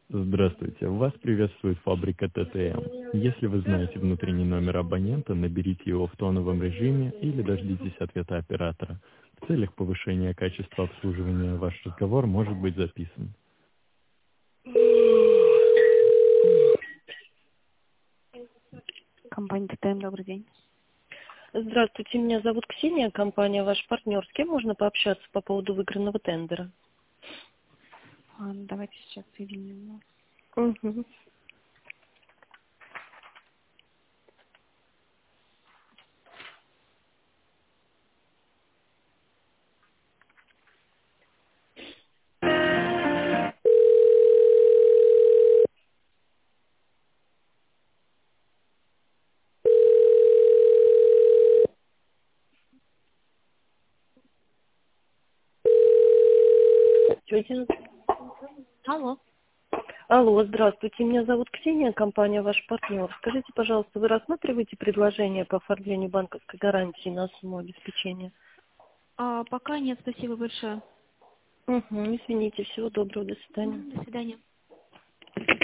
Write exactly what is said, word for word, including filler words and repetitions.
Здравствуйте, вас приветствует фабрика тэ тэ эм. Если вы знаете внутренний номер абонента, наберите его в тоновом режиме или дождитесь ответа оператора. В целях повышения качества обслуживания ваш разговор может быть записан. Компания тэ тэ эм, добрый день. Здравствуйте, меня зовут Ксения, компания «Ваш партнер». С кем можно пообщаться по поводу выигранного тендера? А, давайте сейчас соединим. Угу. Тетя. Алло. Алло, здравствуйте, меня зовут Ксения, компания «Ваш партнер». Скажите, пожалуйста, вы рассматриваете предложение по оформлению банковской гарантии на сумму обеспечения? А, пока нет, спасибо большое. Угу, извините, всего доброго, до свидания. Мгм, до свидания.